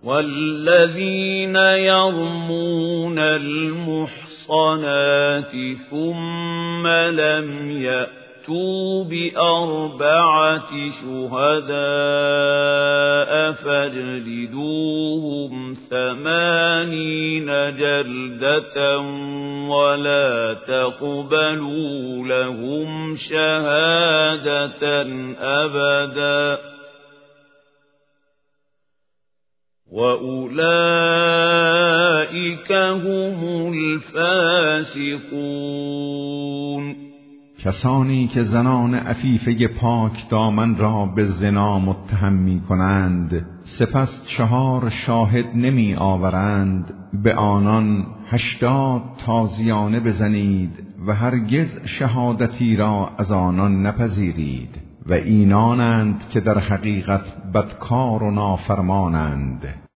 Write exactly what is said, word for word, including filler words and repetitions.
والذين يرمون المحصنات ثم لم يأتوا بأربعة شهداء فاجلدوهم ثمانين جلدة ولا تقبلوا لهم شهادة أبدا وأولئك هم الفاسقون. کسانی که زنان عفیفه پاک دامن را به زنا متهم می کنند سپس چهار شاهد نمی آورند، به آنان هشتاد تازیانه بزنید و هرگز شهادتی را از آنان نپذیرید و اینانند که در حقیقت بدکار و نافرمانند.